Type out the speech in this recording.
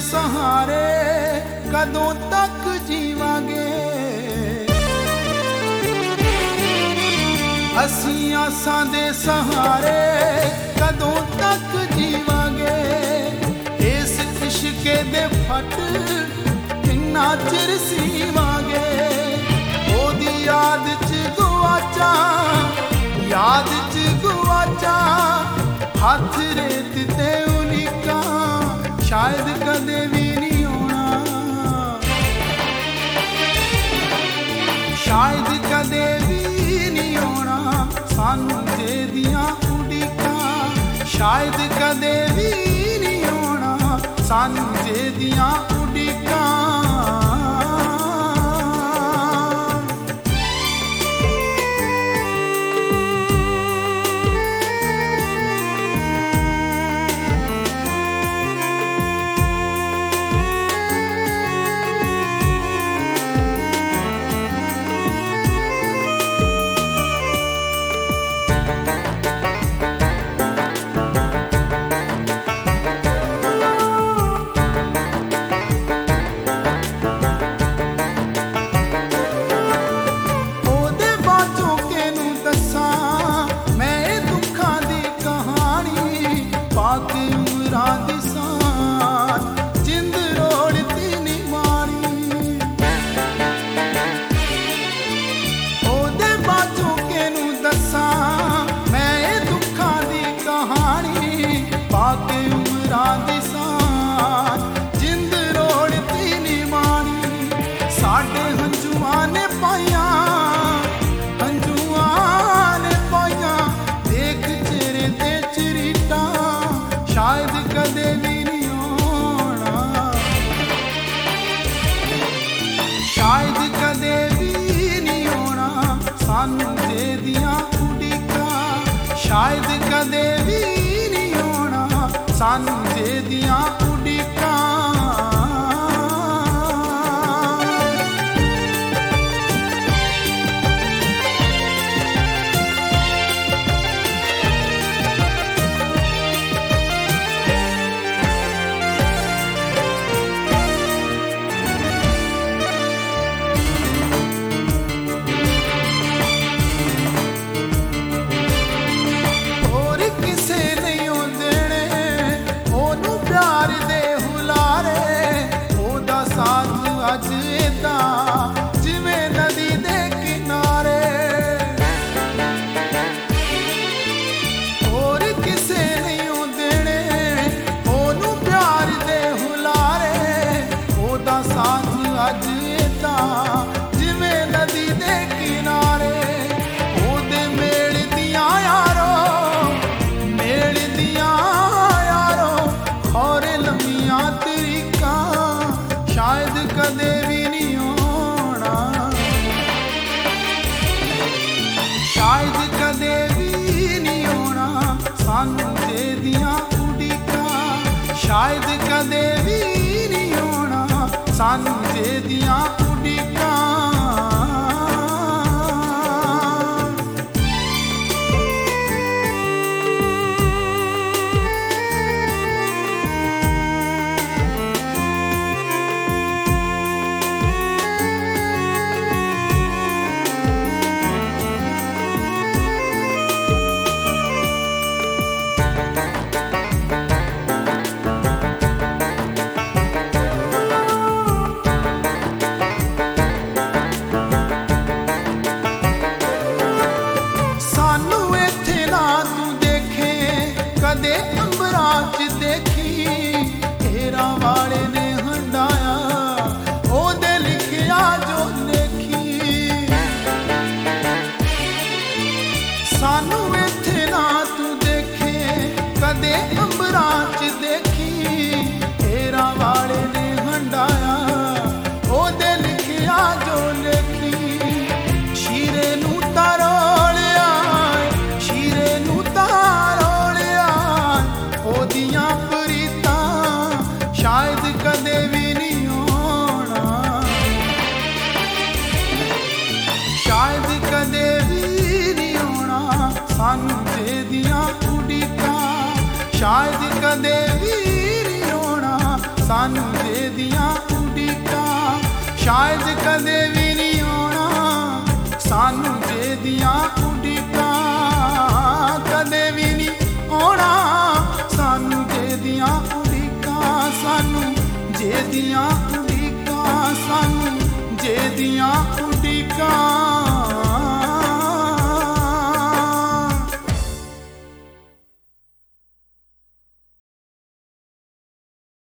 सहारे कदों तक जीवांगे। असीं आसां दे सहारे कदों तक जीवांगे। इस इश्के दे फट किन्ना चिर सीवांगे। ओदी याद च गुआचा, याद च गुआचा, हाथ रेत ते उलीका शायद कदे भी नहीं होना। शायद कदे भी नहीं होना सानू जेदियां उड़ीकां। शायद कदे भी नहीं होना सानू जेदियां उड़ीकां। शायद कदे भी नहीं होना सानू जेदियां उड़ीकां। शायद कदे भी नहीं होना सानू जेदियां उड़ीकां। जिवें नदी दे किनारे होर किसे नहीं देने ओनू प्यार दे हुलारे। ओदा साथ अज इदां जिवें नदी दे किनारे। ओदे मेल दियां यारो, मेल दियां यारो, खौरे लम्मियां तरीकां शायद कदे भी नहीं होना। शायद कदे भी नहीं होना सानू जेदियां उड़ीकां। शायद कदे भी नहीं होना सानू जेदियां उड़ीकां। कदे अंबरां च देखी हेरां वाले ने हंडाया। ओदे लिखिया जो लेखी सानू इत्थे ना तू देखे। कदे अंबरां च देखी हेरां वाले ने हंडाया। ओदे लिखिया जो लेखी शीरे नू तारोलिया, शीरे नू तारोलिया। ओदियां प्रीतां शायद कदे भी नहीं होना। शायद कदे भी नहीं होना सानू जेदियां उड़ीकां। शायद कदे भी नहीं होना ਸਾਨੂੰ ਜੇ ਦੀਆਂ ਉਡੀਕਾਂ, ਸ਼ਾਇਦ ਕਦੇ ਵੀ ਨਹੀਂ ਆਉਣਾ ਸਾਨੂੰ ਜੇ ਦੀਆਂ